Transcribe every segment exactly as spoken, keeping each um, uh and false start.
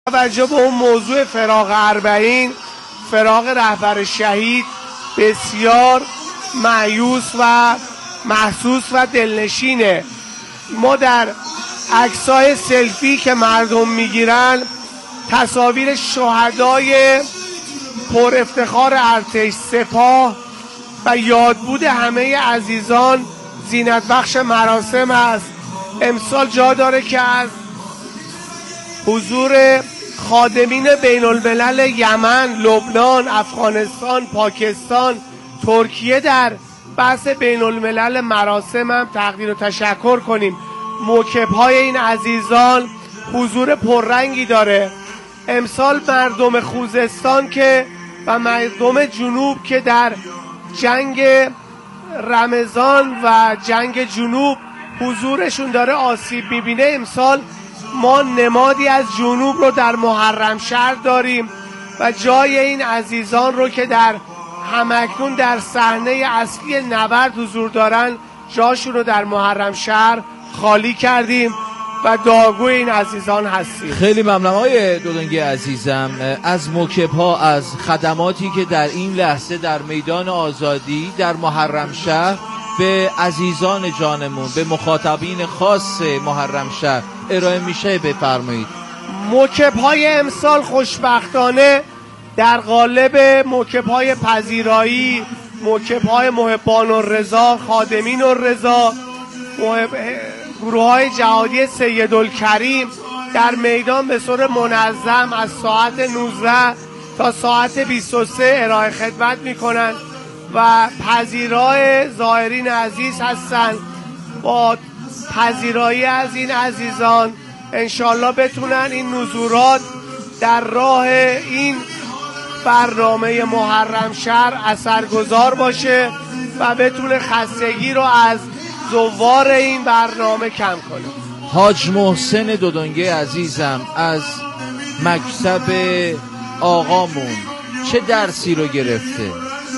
توجه به اون موضوع فراق اربعین، فراق رهبر شهید بسیار مایوس و محسوس و دلنشینه. ما در عکسای سلفی که مردم میگیرن تصاویر شهدای پر افتخار ارتش، سپاه و یادبود همه عزیزان زینت بخش مراسم است. امسال جا داره که از حضور خادمین بین الملل یمن، لبنان، افغانستان، پاکستان، ترکیه در بحث بین الملل مراسم هم تقدیر و تشکر کنیم. موکب های این عزیزان حضور پررنگی داره. امسال مردم خوزستان که و مردم جنوب که در جنگ رمضان و جنگ جنوب حضورشون داره آسیب میبینه، امسال ما نمادی از جنوب رو در محرم شهر داریم و جای این عزیزان رو که در همکنون در صحنه اصلی نبرد حضور دارن جاشون رو در محرم شهر خالی کردیم و داغگوی این عزیزان هستیم. خیلی ممنونم آقای دودنگی عزیزم از موکب ها، از خدماتی که در این لحظه در میدان آزادی در محرم شهر به عزیزان جانمون، به مخاطبین خاص محرم شهر ارائه میشه بفرمایید. موکب های امسال خوشبختانه در قالب موکب های پذیرایی، موکب های محبان الرضا، خادمین الرضا، گروه های جهادی سیدالکریم در میدان به صورت منظم از ساعت نوزده تا ساعت بیست و سه ارائه خدمت میکنن و پذیرای زائرین عزیز هستن. با پذیرایی از این عزیزان انشالله بتونن این نزورات در راه این برنامه محرم شهر اثرگذار باشه و بتونه خستگی رو از زوار این برنامه کم کنه. حاج محسن دودنگی عزیزم از مکتب آقامون چه درسی رو گرفته؟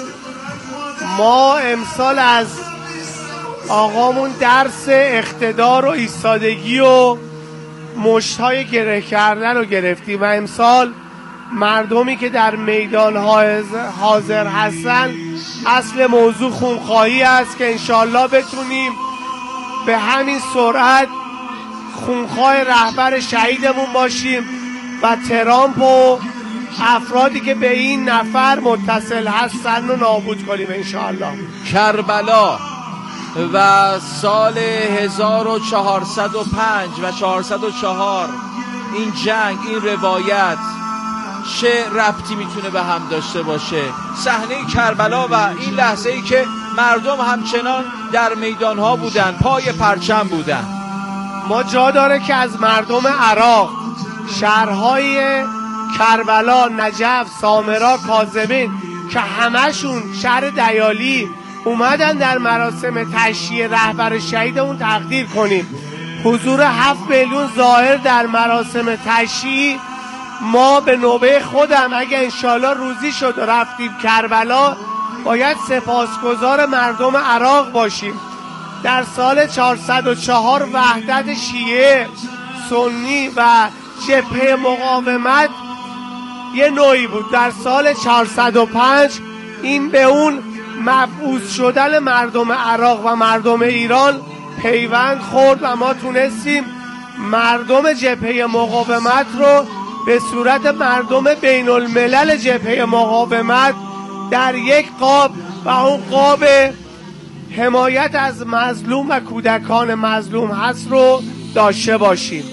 ما امسال از آقامون درس اقتدار و ایستادگی و مشت‌های گره کردن رو گرفتیم و امسال مردمی که در میدان حاضر هستن اصل موضوع خونخواهی است که انشالله بتونیم به همین سرعت خونخواه رهبر شهیدمون باشیم و ترامپ و افرادی که به این نفر متصل هستن رو نابود کنیم انشالله. کربلا و سال هزار و چهارصد و پنج و چهارصد و چهار، این جنگ، این روایت چه ربطی میتونه به هم داشته باشه؟ صحنه کربلا و این لحظه ای که مردم همچنان در میدان ها بودن، پای پرچم بودن. ما جا داره که از مردم عراق، شهرهای کربلا، نجف، سامرا، کاظمین که همشون شهر دیالی اومدن در مراسم تشییع رهبر شهیدمون تقدیر کنیم. حضور هفت میلیون زائر در مراسم تشییع. ما به نوبه خودم اگه انشالله روزی شد رفتیم کربلا باید سپاسگزار مردم عراق باشیم. در سال چهارصد و چهار وحدت شیعه، سنی و جبهه مقاومت یه نوعی بود. در سال چهارصد و پنج این به اون مبعوث شدن مردم عراق و مردم ایران پیوند خورد و ما تونستیم مردم جبهه مقاومت رو به صورت مردم بین الملل جبهه مقاومت در یک قاب و اون قاب حمایت از مظلوم و کودکان مظلوم هست رو داشته باشیم.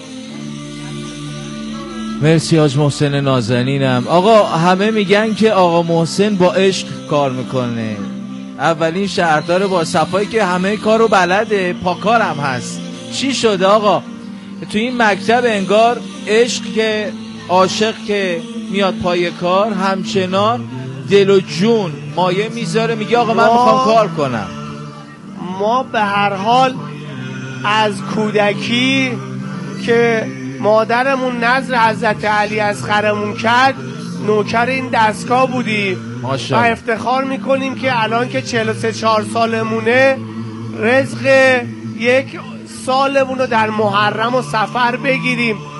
مرسی حاج محسن نازنینم. آقا همه میگن که آقا محسن با عشق کار میکنه، اولین شهردار با صفایی که همه کارو بلده، پاکار هم هست. چی شده آقا تو این مکتب؟ انگار عشق که عاشق که میاد پای کار همچنان دل و جون مایه میذاره، میگه آقا من میخوام کار کنم. ما به هر حال از کودکی که مادرمون نذر حضرت علی اصغرمون کرد نوکر این دستگاه بودیم و افتخار میکنیم که الان که چهل و سه چهار سالمونه رزق یک سالمون رو در محرم و سفر بگیریم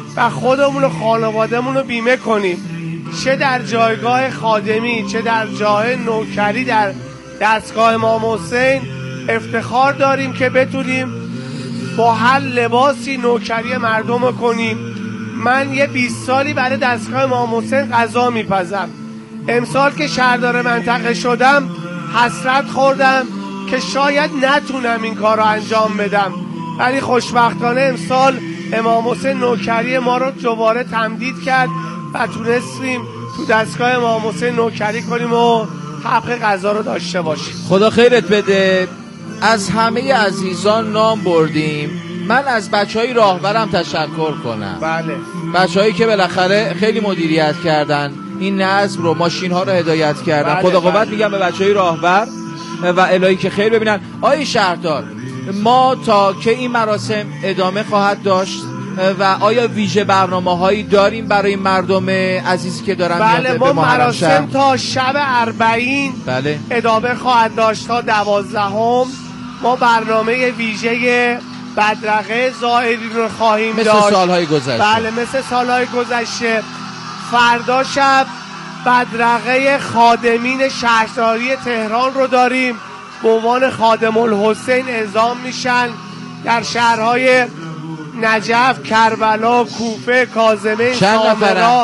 و خودمون و خانوادهمون رو بیمه کنیم، چه در جایگاه خادمی چه در جای نوکری در دستگاه امام حسین. افتخار داریم که بتونیم با هر لباسی نوکری مردم کنیم. من یه بیست سالی برای دستگاه امام حسین غذا میپزم. امسال که شهردار منطقه شدم حسرت خوردم که شاید نتونم این کار رو انجام بدم، ولی خوشبختانه امسال امام حسین نوکری ما رو دوباره تمدید کرد و تونستیم تو دستگاه امام حسین نوکری کنیم و حق غذا رو داشته باشیم. خدا خیرت بده. از همه عزیزان نام بردیم. من از بچهای راهبرم تشکر کنم. بله. بچه‌هایی که بالاخره خیلی مدیریت کردن این نظم رو، ماشین ها رو هدایت کردن. بله خدا قوت بله. میگم به بچهای راهبر و الهی که خیر ببینن. آقای شهردار، ما تا که این مراسم ادامه خواهد داشت و آیا ویژه برنامه هایی داریم برای مردم عزیزی که دارن بله میاد ما به محرم مراسم شهر؟ تا شب اربعین بله ادامه خواهد داشت تا دوازدهم. ما برنامه ویژه بدرقه زائرین رو خواهیم مثل داشت. سالهای گذشته. بله مثل سالهای گذشته. فردا شب بدرقه خادمین شهرداری تهران رو داریم، به عنوان خادم الحسین اعزام میشن در شهرهای نجف، کربلا، کوفه، کاظمین، سامرا.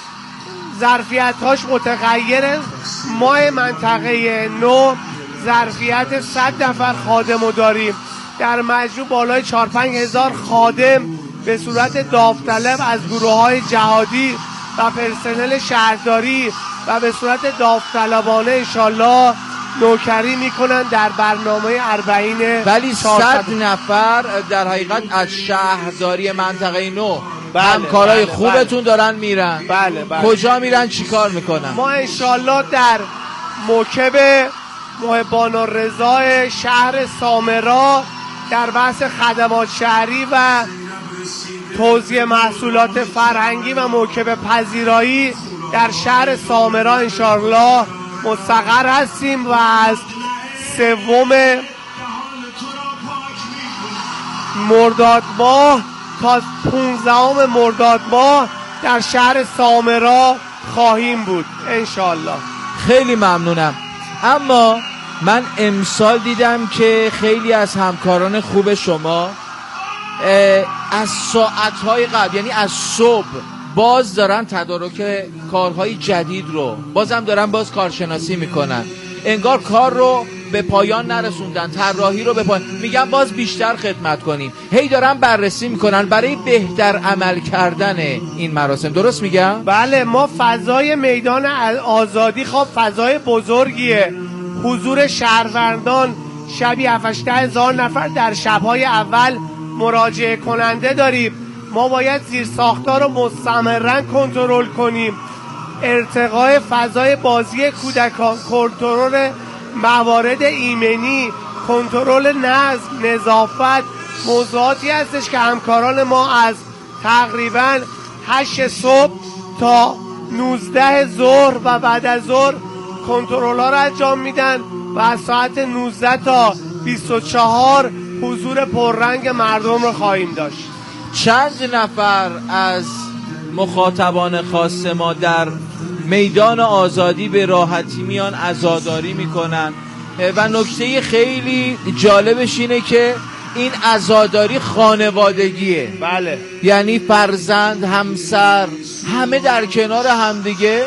ظرفیت‌هاش متغیره. ما منطقه نو ظرفیت صد نفر خادم رو داریم، در مجموع بالای چهار پنج هزار خادم به صورت داوطلب از گروه‌های جهادی و پرسنل شهرداری و به صورت داوطلبانه انشالله نوکری میکنن در برنامه اربعین. ولی صد نفر در حقیقت از شهرداری منطقه نو بله همکارای بله خوبتون بله. دارن میرن. بله بله. کجا میرن چیکار میکنن؟ ما انشالله در موکب محبان الرضا شهر سامرا در بحث خدمات شهری و توزیع محصولات فرهنگی و موکب پذیرایی در شهر سامرا انشالله مستقر هستیم و از سوم مرداد ماه تا پونزدهم مرداد ماه در شهر سامرا خواهیم بود انشالله. خیلی ممنونم. اما من امسال دیدم که خیلی از همکاران خوب شما از ساعتهای قبل، یعنی از صبح، باز دارن تدارک کارهای جدید رو بازم دارن باز کارشناسی میکنن. انگار کار رو به پایان نرسوندن، طراحی رو به پایان، میگن باز بیشتر خدمت کنیم. هی دارن بررسی میکنن برای بهتر عمل کردن این مراسم. درست میگم؟ بله. ما فضای میدان آزادی خب فضای بزرگیه. حضور شهروندان شبی هفت هشت هزار نفر در شبهای اول مراجعه کننده داریم. ما باید زیر ساختار رو مستمرا کنترل کنیم. ارتقای فضای بازی کودکان، کنترل موارد ایمنی، کنترل نظم، نظافت، موضوعاتی هستش که همکاران ما از تقریبا هشت صبح تا نوزده ظهر و بعد از ظهر کنترل ها رو انجام میدن و از ساعت نوزده تا بیست و چهار حضور پررنگ مردم رو خواهیم داشت. چند نفر از مخاطبان خاص ما در میدان آزادی به راحتی میان عزاداری میکنن و نکته خیلی جالبش اینه که این عزاداری خانوادگیه. بله. یعنی فرزند، همسر، همه در کنار همدیگه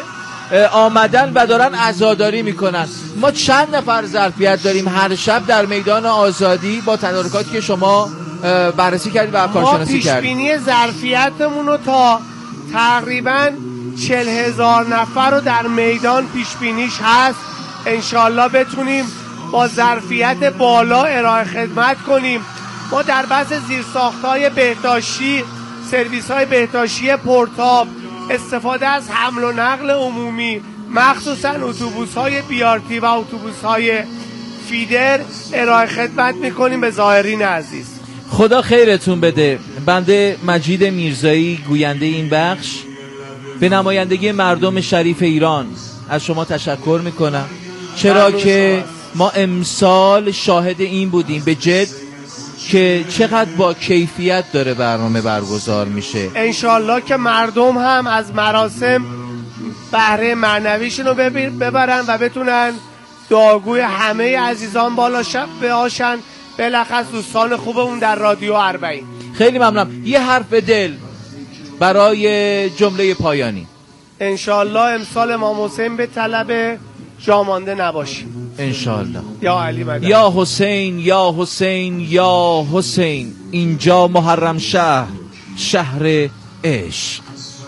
آمدن و دارن عزاداری میکنن. ما چند نفر ظرفیت داریم هر شب در میدان آزادی با تدارکاتی که شما بررسی کردید و کارشناسی کردید؟ ما پیشبینی ظرفیتمون رو تا تقریبا چهل هزار نفر رو در میدان پیشبینیش هست. انشالله بتونیم با ظرفیت بالا ارائه خدمت کنیم. ما در بحث زیرساخت‌های بهداشتی، سرویس‌های بهداشتی پورتاب، استفاده از حمل و نقل عمومی، مخصوصا اتوبوس‌های بیارتی و اتوبوس‌های فیدر ارائه خدمت می‌کنیم به زائرین عزیز. خدا خیرتون بده. بنده مجید میرزایی، گوینده این بخش، به نمایندگی مردم شریف ایران از شما تشکر میکنم، چرا که ما امسال شاهد این بودیم به جد که چقدر با کیفیت داره برنامه برگزار میشه. انشالله که مردم هم از مراسم بهره معنویشون رو ببرن و بتونن دعاگوی همه عزیزان بالا باشن، بلخص دوستان خوبمون در رادیو اربعین. خیلی ممنونم. یه حرف دل برای جمله پایانی. انشالله امسال امام حسین به طلب جامانده نباشیم انشالله. یا علی مدد. یا حسین یا حسین یا حسین، اینجا محرم شهر، شهر عشق.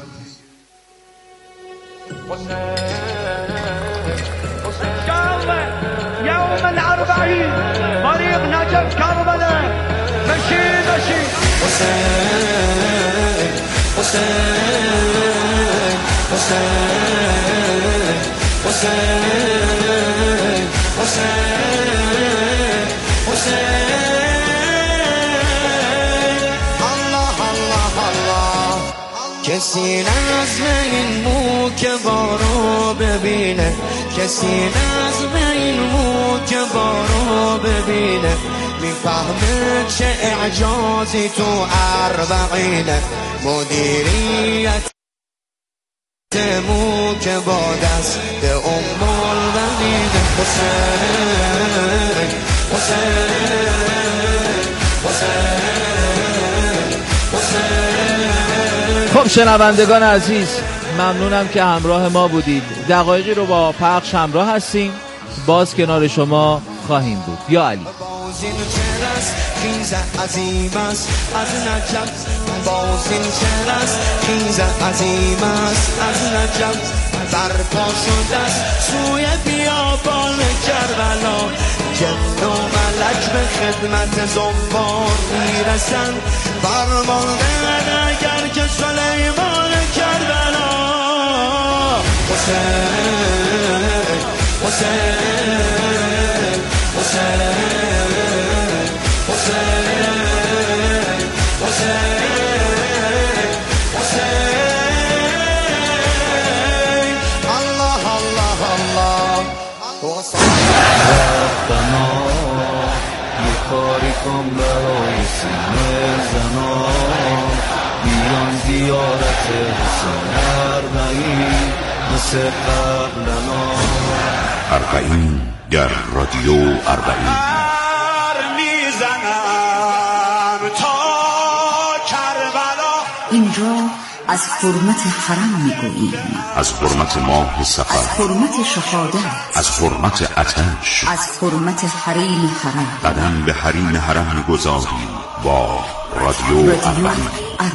يوم الأربعين طريق نجف كربلاء مشي مشي حسين حسين حسين حسين حسين حسين الله الله الله کسی نظم این مو که بارو ببینه، کسی نظم این مو که بارو ببینه، میفهمه چه اعجازی تو اربعینه. مدیریت مو که با دست ام البنینه. حسین حسین حسین حسین. خب شنوندگان عزیز، ممنونم که همراه ما بودید. دقایقی رو با پخش همراه هستیم، باز کنار شما خواهیم بود. یا علی. بازین چرس خیز عظیم است از نجف، بازین چرس خیز عظیم است از نجف، برپا شده است سوی بیابان کربلا، جن و ملک به خدمت زنبار میرسند، فرمانده اگر که سلیمان کربلا. حسین حسین حسین حسین حسین حسین. الله الله الله رفتنا یه کاری کن برای سینه زنان، بیان زیارت حسین اربعین مثل قبلنا. اربعین در رادیو اربعین. اینجا از حرمت حرم میگوییم، از حرمت ماه صفر، از حرمت شهادت، از حرمت آتش، از حرمت حریم حرم. قدم به حریم حرم می‌گذاریم با رادیو اربعین.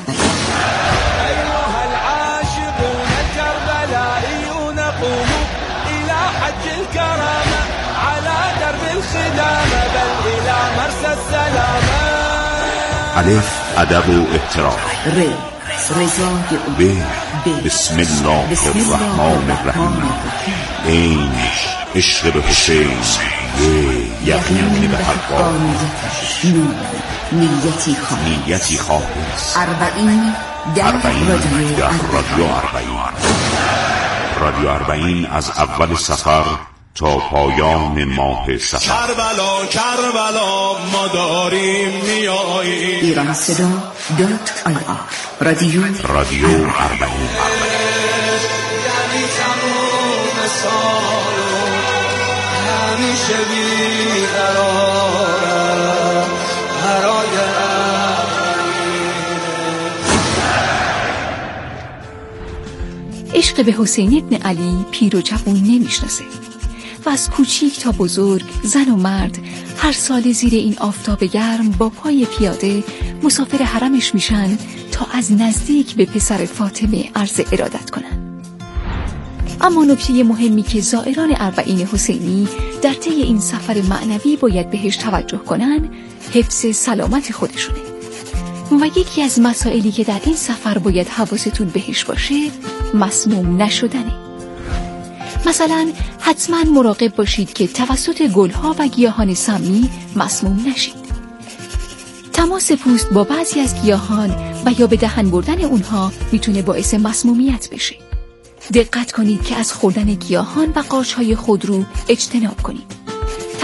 أيها العاشقون الكربلائيون قوموا إلى حج الكرامة على درب الخدامة بل إلى مرسى السلامة. الف ادب و احترام. ر رضای او. ب بسم الله الرحمن الرحیم. این عشق به حسین، یقین به حقانیتش، نور نیتی خواهد، نیتی خالص. اربعین در رادیو اربعین. رادیو اربعین از اول سفر تا پایان ماه سفر. کربلا کربلا ما داریم میاییم. ایران صدا دات آی آر. رادیو رادیو اربعین. یعنی تموم سال همیشه بیقرارم برای عشق به حسین ابن علی پیر و جوان نمیشناسه و از کوچیک تا بزرگ، زن و مرد هر سال زیر این آفتاب گرم با پای پیاده مسافر حرمش میشن تا از نزدیک به پسر فاطمه عرض ارادت کنن. اما نکته مهمی که زائران اربعین حسینی در طی این سفر معنوی باید بهش توجه کنن، حفظ سلامت خودشونه. و یکی از مسائلی که در این سفر باید حواستون بهش باشه، مسموم نشدنه. مثلا حتما مراقب باشید که توسط گلها و گیاهان سمی مسموم نشید. تماس پوست با بعضی از گیاهان و یا به دهن بردن اونها میتونه باعث مسمومیت بشه. دقت کنید که از خوردن گیاهان و قارچ‌های خودرو اجتناب کنید.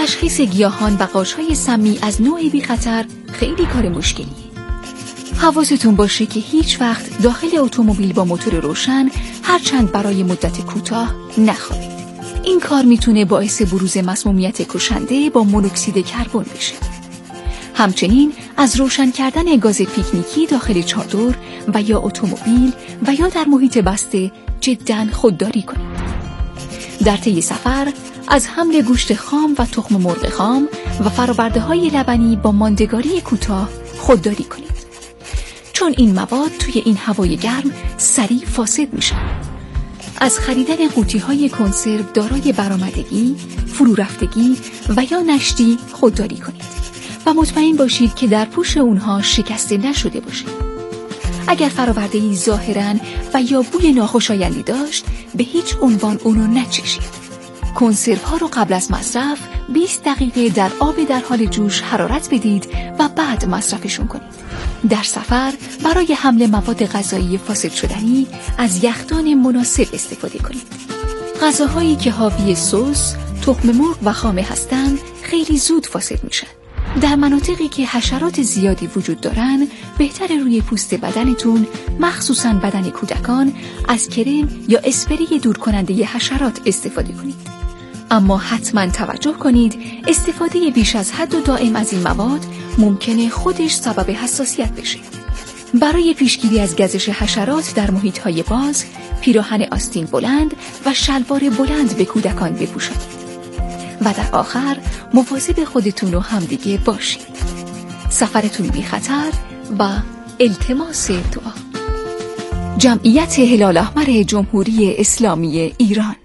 تشخیص گیاهان و قاشهای سمی از نوع بی خطر خیلی کار مشکلیه. حواستون باشه که هیچ وقت داخل اتومبیل با موتور روشن هرچند برای مدت کوتاه نخوابید. این کار میتونه باعث بروز مسمومیت کشنده با مونوکسید کربن بشه. همچنین از روشن کردن گاز پیکنیکی داخل چادر و یا اتومبیل و یا در محیط بسته جداً خودداری کنید. در طی سفر از حمل گوشت خام و تخم مرغ خام و فرآورده‌های لبنی با ماندگاری کوتاه خودداری کنید. چون این مواد توی این هوای گرم سریع فاسد میشن. از خریدن قوطی‌های کنسرو دارای برآمدگی، فرو رفتگی و یا نشتی خودداری کنید و مطمئن باشید که در پوش اونها شکسته نشده باشه. اگر فرآورده‌ای ظاهراً و یا بوی ناخوشایندی داشت، به هیچ عنوان اونو نچشید. کنسروها رو قبل از مصرف بیست دقیقه در آب در حال جوش حرارت بدید و بعد مصرفشون کنید. در سفر برای حمل مواد غذایی فاسد شدنی از یخدان مناسب استفاده کنید. غذاهایی که حاوی سس، تخم مرغ و خامه هستند خیلی زود فاسد میشن. در مناطقی که حشرات زیادی وجود دارن، بهتر روی پوست بدنتون، مخصوصاً بدن کودکان، از کرم یا اسپری دور کننده حشرات استفاده کنید. اما حتما توجه کنید استفاده بیش از حد و دائم از این مواد ممکنه خودش سبب حساسیت بشه. برای پیشگیری از گزش حشرات در محیط‌های باز، پیراهن آستین بلند و شلوار بلند به کودکان بپوشانید. و در آخر مواظب خودتون و همدیگه باشید. سفرتون بی خطر و التماس دعا. جمعیت هلال احمر جمهوری اسلامی ایران.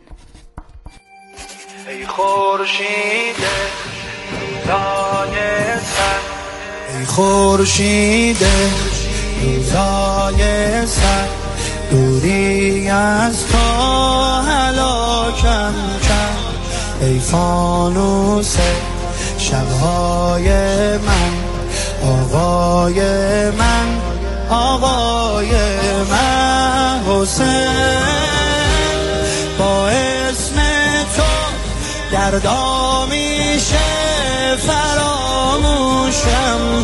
ای خورشید روزای سر، ای خورشید روزای سر، دوری از تو هلاکم کرد. ای فانوس شبهای من، آقای من، آقای من حسین. با اسم تو دردا میشه فراموشم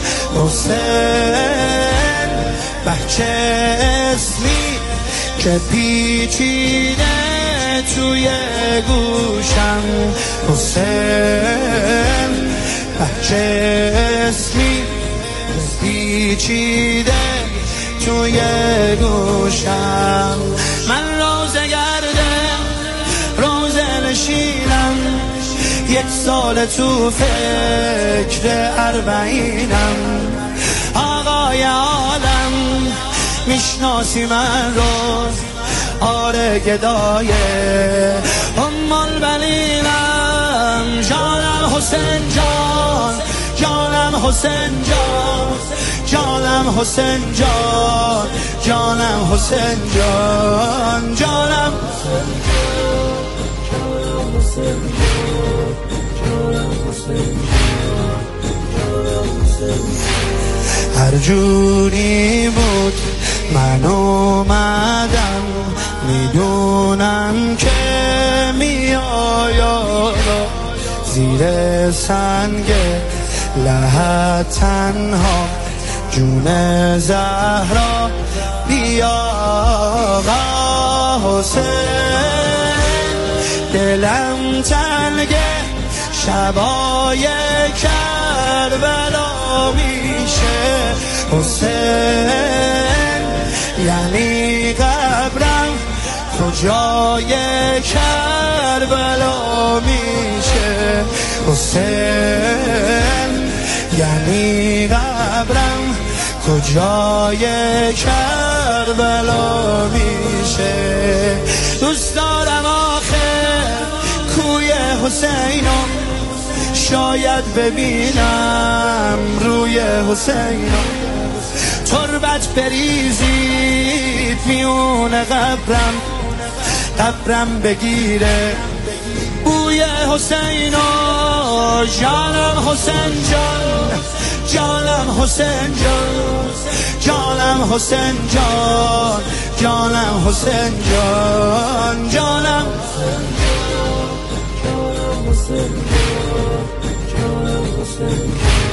حسین. بچه اسمی که پیچیده توی گوشم حسین. بچه اسمی پیچیده توی گوشم. من روزه گردم، روزه نشینم، یک سال تو فکر اربعینم. آقای عالم میشناسی من رو، آره گدای ام البنینم. جانم حسین جان، جانم حسین جان، جانم حسین جان، جانم حسین جان، جانم هر جوری بود من اومدم، میدونم که میآید زیر سنگ لحد تنها جون زهرا. بیا حسین، دلم تنگه شبای کربلا میشه حسین. یعنی قبرم کجای کربلا میشه حسین. یعنی قبرم کجای کربلا میشه. دوست دارم آخر کوی حسینم، شاید ببینم روی حسینم. تربت بریزید میون قبرم، قبرم بگیره بوی حسینم. جانم حسین جان، جانم حسین جان، جانم حسین جان، جانم حسین جان، جانم حسین جان. حسین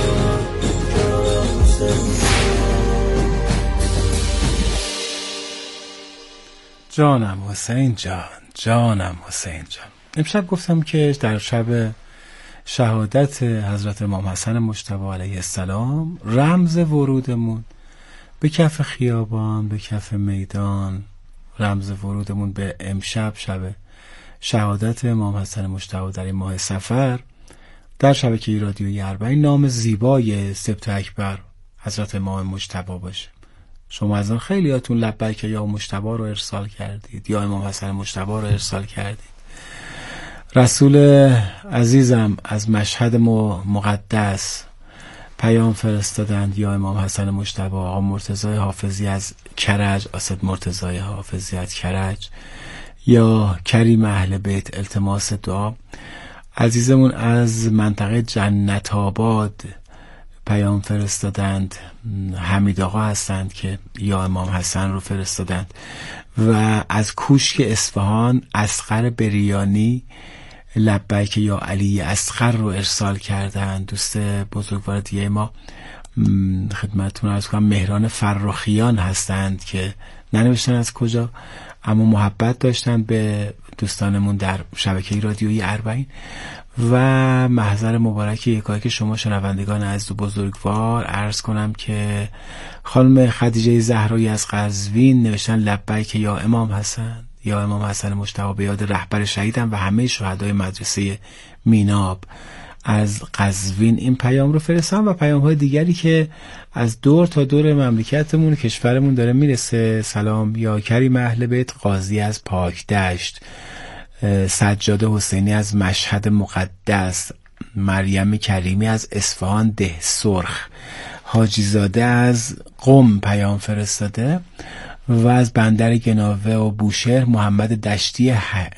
جانم حسین جان، جانم حسین جان. امشب گفتم که در شب شهادت حضرت امام حسن مجتبی علیه السلام رمز ورودمون به کف خیابان، به کف میدان، رمز ورودمون به امشب شب شهادت امام حسن مجتبی در این ماه صفر در شبکه رادیویی اربعین نام زیبای سبت اکبر حضرت امام مجتبی باشه. شما از آن خیلیاتون لبیک یا مجتبی رو ارسال کردید یا امام حسن مجتبی رو ارسال کردید. رسول عزیزم از مشهد مقدس پیام فرستادند یا امام حسن مجتبی. آقا مرتضی حافظی از کرج، اسد مرتضی حافظی از کرج یا کریم اهل بیت التماس دعا. عزیزمون از منطقه جنت آباد پیام فرستادند، حمید آقا هستند که یا امام حسن رو فرستادند. و از کوشک اصفهان اصغر بریانی لبیک یا علی اصغر رو ارسال کردند. دوست بزرگوار دیگه ما خدمتتون عرض کنم مهران فرخیان هستند که ننوشتن از کجا، اما محبت داشتن به دوستانمون در شبکه رادیویی اربعین. و محضر مبارک یکایی که شما شنوندگان عزیز و بزرگوار عرض کنم که خانم خدیجه زهرایی از قزوین نوشتن لبیک یا امام حسن، یا امام حسن مجتبی به یاد رهبر شهیدم و همه شهدای مدرسه میناب از قزوین این پیام رو فرستم. و پیام های دیگری که از دور تا دور مملکتمون کشورمون داره میرسه. سلام یا کریم اهل بیت، قاضی از پاکدشت، سجاد حسینی از مشهد مقدس، مریم کریمی از اصفهان ده سرخ، حاجی زاده از قم پیام فرستاده. و از بندر گناوه و بوشهر محمد دشتی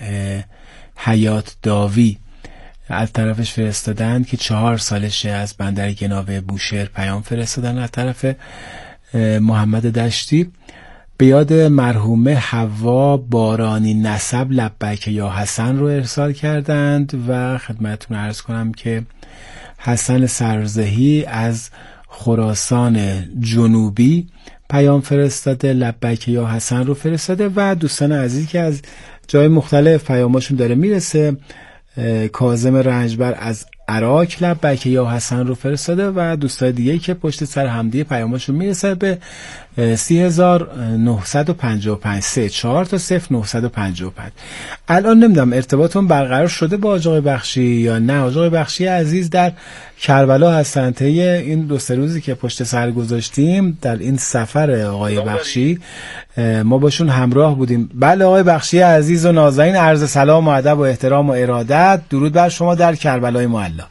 حیات داوی از طرفش فرستادن که چهار سالشه. از بندر گناوه بوشهر پیام فرستادن از طرف محمد دشتی به یاد مرحومه حوا بارانی نسب لبیک یا حسن رو ارسال کردند. و خدمتتون عرض کنم که حسن سرزهی از خراسان جنوبی پیام فرستاده، لبیک یا حسن رو فرستاده. و دوستان عزیزی که از جای مختلف پیاماشون داره میرسه، کاظم رنجبر از عراق لبیک یا حسن رو فرستاده. و دوستای دیگه که پشت سر همدیگه پیاماشون میرسه به سی هزار نهصد و پنجاه و پنج سه چهار تا صفر نهصد و پنجاه و پنج. الان نمیدونم ارتباطون برقرار شده با آقای بخشی یا نه. آقای بخشی عزیز در کربلا هستن. طی این دو سه روزی که پشت سر گذاشتیم در این سفر آقای بخشی ما باشون همراه بودیم. بله آقای بخشی عزیز و نازنین، عرض سلام و ادب و احترام و ارادت، درود بر شما در کربلای معلا.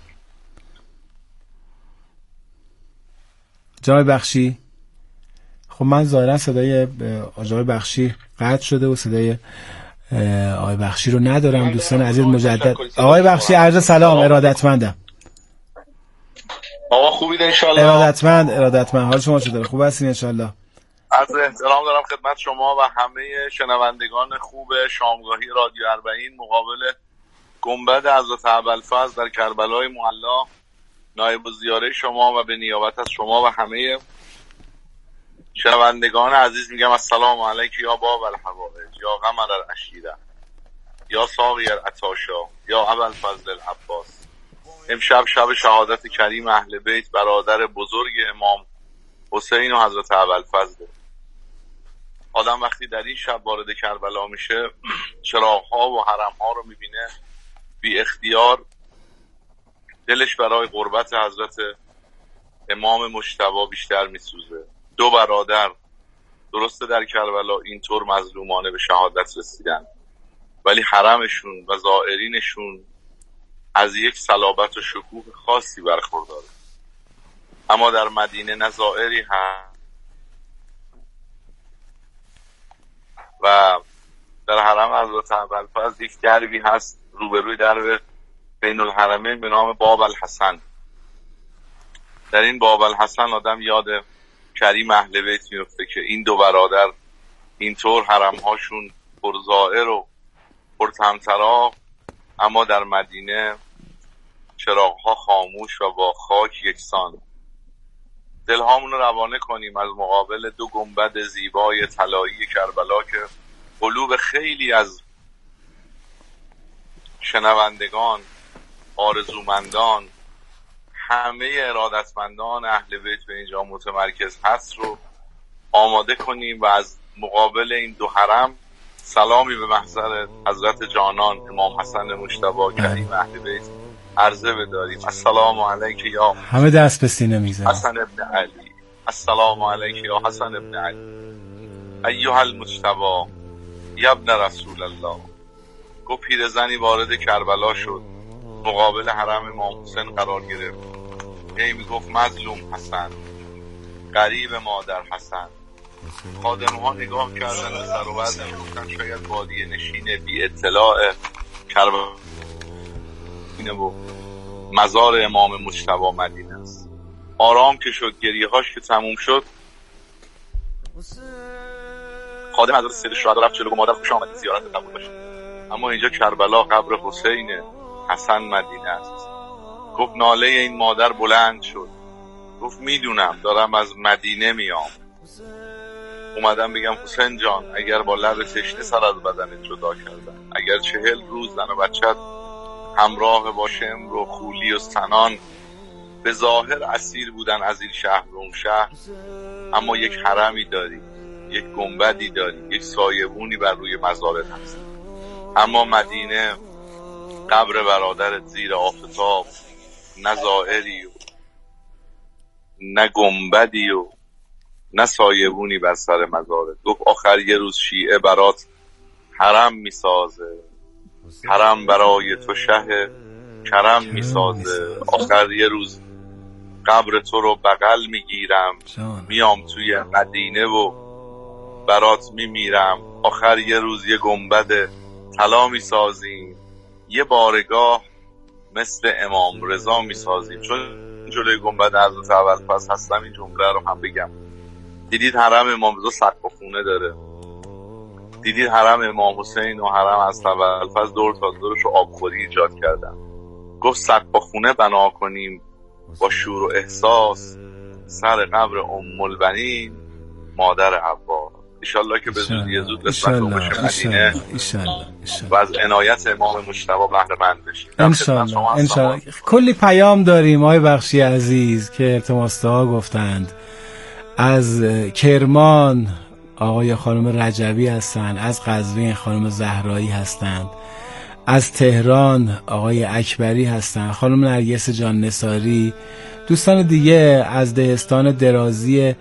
جناب بخشی، خب من ظاهرا صدای آقای بخشی قطع شده و صدای آقای بخشی رو ندارم. دوستان عزیز مجدد آقای بخشی عرض سلام، ارادتمندم. آقا خوبید انشالله؟ ارادتمند ارادتمند. حال شما چطوره؟ خوب هستین انشالله؟ از احترام دارم خدمت شما و همه شنوندگان خوب شامگاهی رادیو اربعین مقابل گنبد حضرت ابوالفضل در کربلای معلا نایب الزیاره شما و به نیابت از شما و همه شنوندگان عزیز میگم السلام علیک یا باب الحوائج یا قمر العشیره یا ساقی العطاشا یا ابوالفضل العباس. امشب شب شهادت کریم اهل بیت برادر بزرگ امام حسین و حضرت ابوالفضل. آدم وقتی در این شب وارد کربلا میشه چراغ‌ها و حرم‌ها رو میبینه، بی اختیار دلش برای قربت حضرت امام مجتبی بیشتر میسوزه. دو برادر درسته در کربلا اینطور مظلومانه به شهادت رسیدن، ولی حرمشون و زائرینشون از یک صلابت و شکوه خاصی برخورداره. اما در مدینه نظائری هست و در حرم حضرت ابوالفضل یک دربی هست روبروی درب بین الحرمین به نام باب الحسن. در این باب الحسن آدم یاد کریم اهل بیت میفته که این دو برادر اینطور حرمهاشون پرزائر و پرطمطراق، اما در مدینه چراغ‌ها خاموش و با خاک یکسان. دلهامون رو روانه کنیم از مقابل دو گنبد زیبای طلایی کربلا که قلوب خیلی از شنوندگان، آرزومندان، همه ارادتمندان اهل بیت به اینجا متمرکز هست رو آماده کنیم و از مقابل این دو حرم سلامی به محضر حضرت جانان امام حسن مجتبی کریم اهل بیت عرضه بداریم. السلام علیک یا همه دست به سینه میزنن. حسن ابن علی، السلام علیک یا حسن ابن علی، ایها المجتبی یا ابن رسول الله. گفت پیرزنی وارد کربلا شد، مقابل حرم امام حسین قرار گرفت. هی میگفت مظلوم حسن، غریب مادر حسن. خادم‌ها نگاه کردن به سر و وضعش، گفتن شاید بادیه نشین بی اطلاع کربلا و مزار امام مجتبی مدینه است. آرام که شد، گریه‌هاش که تموم شد، خادم حضرت سید الشهدا رفت جلو، مادر خوش آمدید زیارت قبول باشید، اما اینجا کربلا قبر حسین حسن مدینه است. گفت ناله این مادر بلند شد، گفت میدونم دارم از مدینه میام، اومدم بگم حسین جان اگر با لب تشنه سر از بدنت جدا کردن، اگر چهل روز زن و بچت همراه با شمر و خولی و سنان به ظاهر اسیر بودن از این شهر و اون شهر، اما یک حرمی داری، یک گنبدی داری، یک سایبونی بر روی مزارت هست. اما مدینه قبر برادرت زیر آفتاب، نه زائری و نه گنبدی و نه سایبونی بر سر مزارت. گفت آخر یه روز شیعه برات حرم میسازه، حرم برای تو شه کرم میسازه. آخر یه روز قبر تو رو بغل میگیرم، میام توی مدینه و برات میمیرم. آخر یه روز یه گنبد طلا میسازیم، یه بارگاه مثل امام رضا میسازیم. چون جلوی گنبد حضرت ابوالفضل هستم این جمله رو هم بگم. دیدید حرم امام رضا سقف خونه داره، دیدید حرم امام حسین و حرم حضرت ابوالفضل دور تا دورش رو آبخوری ایجاد کردن. گفت سقف خونه بنا کنیم با شور و احساس سر قبر ام البنین مادر عباس. انشالله که به زودی زود قسمت رو بشه مدینه و از عنایت امام مجتبی بهره مند بشیم. انشالله انشالله. کلی پیام داریم آقای بخشی عزیز که التماس ها گفتند. از کرمان آقای خانم رجبی هستند، از قزوین خانم زهرایی هستند، از تهران آقای اکبری هستند، خانم نرگس جان نثاری، دوستان دیگه از دهستان درازی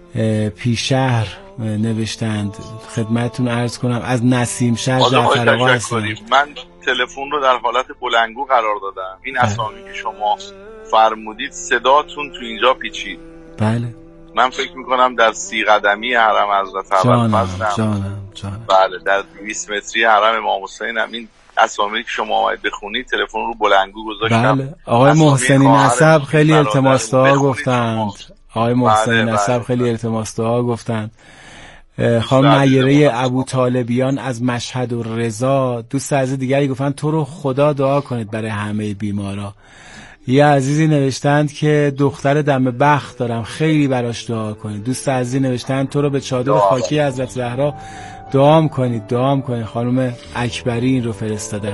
پیشهر نوشتند خدمتتون عرض کنم. از نسیم شهر جعفر آقا هستند. من تلفن رو در حالت بلندگو قرار دادم، این اسامی که شما فرمودید صداتون تو اینجا پیچید. بله من فکر میکنم در سی قدمی حرم حضرت ابوالفضل، جانم جانم بله در دویست متری حرم امام حسین هم این اسامی که شما آمدید بخونید تلفن رو بلندگو گذاشتم. بله آقای محسنی نسب خیلی التماس دعا گفتند. آقای محسنی بله نسب بله خیلی بله. التماس دعا گفتند. خانم نیره ابو طالبیان از مشهد و رضا، دوست عزیز دیگری گفتن تو رو خدا دعا کنید برای همه بیمارا. یه عزیزی نوشتند که دختر دم بخت دارم خیلی براش دعا کنید. دوست عزیزی نوشتند تو رو به چادر خاکی حضرت زهرا دعا کنید دعا کنید. خانم اکبری این رو فرستادن.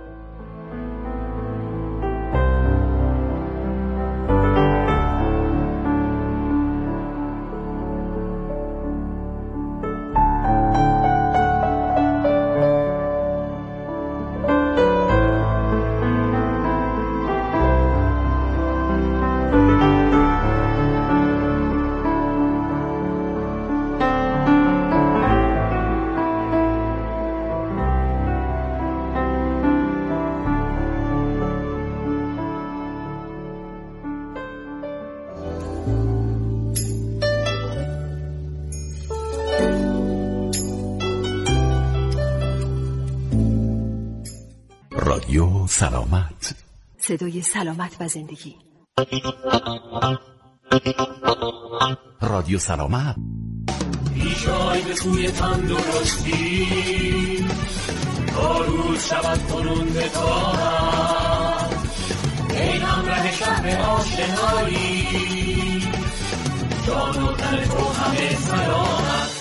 رادیو سلامت، صدای سلامت و زندگی. رادیو سلامت. بیشای به سوی تندرستی تا روز شود کنون به طاعت. ای ره شهر آشنایی، جان و تن تو همه سلامت.